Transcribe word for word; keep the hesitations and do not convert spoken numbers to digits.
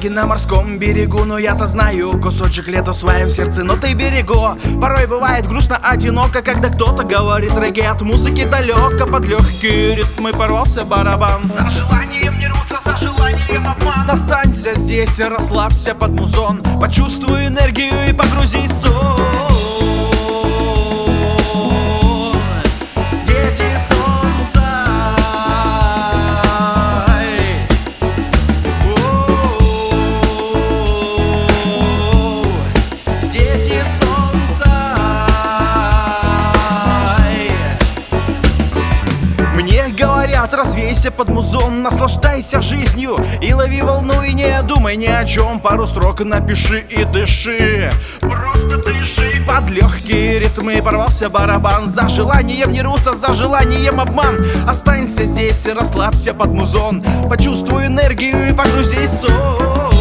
Ноги на морском берегу, но я-то знаю кусочек лета в своем сердце, но ты берегу. Порой бывает грустно, одиноко, когда кто-то говорит регги от музыки далеко. Под легкие ритмы порвался барабан. За желанием не рвутся, за желанием обман. Останься здесь и расслабься под музон, почувствуй энергию и погрузись в сон. Развейся под музон, наслаждайся жизнью и лови волну, и не думай ни о чем. Пару строк напиши и дыши, просто дыши. Под легкие ритмы порвался барабан. За желанием не рвутся, за желанием обман. Останься здесь и расслабься под музон, почувствуй энергию и погрузись в сон.